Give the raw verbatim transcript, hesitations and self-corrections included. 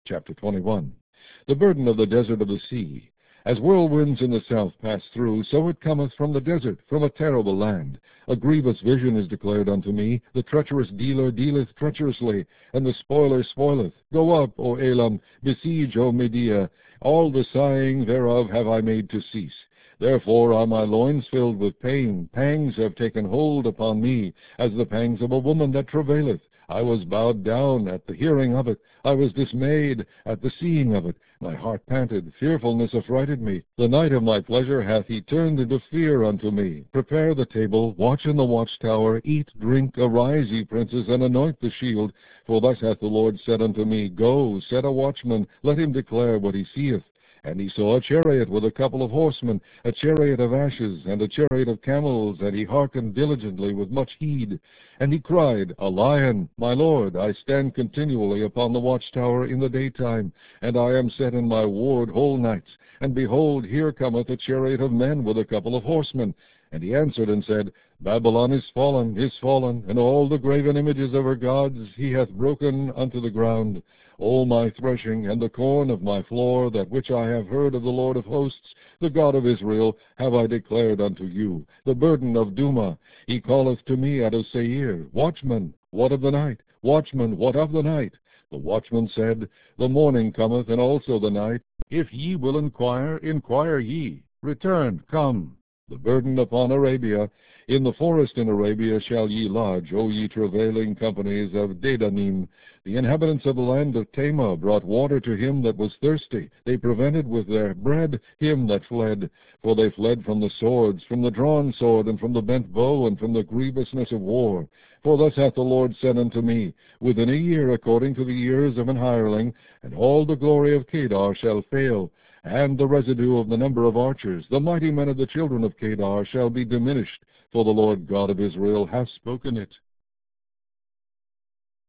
Chapter twenty-one. The burden of the desert of the sea. As whirlwinds in the south pass through, so it cometh from the desert, from a terrible land. A grievous vision is declared unto me. The treacherous dealer dealeth treacherously, and the spoiler spoileth. Go up, O Elam, besiege, O Media. All the sighing thereof have I made to cease. Therefore are my loins filled with pain. Pangs have taken hold upon me, as the pangs of a woman that travaileth. I was bowed down at the hearing of it. I was dismayed at the seeing of it. My heart panted. Fearfulness affrighted me. The night of my pleasure hath he turned into fear unto me. Prepare the table, watch in the watchtower, eat, drink, arise, ye princes, and anoint the shield. For thus hath the Lord said unto me, Go, set a watchman, let him declare what he seeth. And he saw a chariot with a couple of horsemen, a chariot of ashes, and a chariot of camels, and he hearkened diligently with much heed. And he cried, A lion, my lord, I stand continually upon the watchtower in the daytime, and I am set in my ward whole nights. And behold, here cometh a chariot of men with a couple of horsemen. And he answered and said, Babylon is fallen, is fallen, and all the graven images of her gods he hath broken unto the ground. All my threshing, and the corn of my floor, that which I have heard of the Lord of hosts, the God of Israel, have I declared unto you. The burden of Duma, he calleth to me out of Seir, Watchman, what of the night? Watchman, what of the night? The watchman said, The morning cometh, and also the night. If ye will inquire, inquire ye. Return, come. The burden upon Arabia. In the forest in Arabia shall ye lodge, O ye travailing companies of Dedanim. The inhabitants of the land of Tema brought water to him that was thirsty. They prevented with their bread him that fled. For they fled from the swords, from the drawn sword, and from the bent bow, and from the grievousness of war. For thus hath the Lord said unto me, Within a year, according to the years of an hireling, and all the glory of Kedar shall fail, and the residue of the number of archers, the mighty men of the children of Kedar, shall be diminished, for the Lord God of Israel hath spoken it.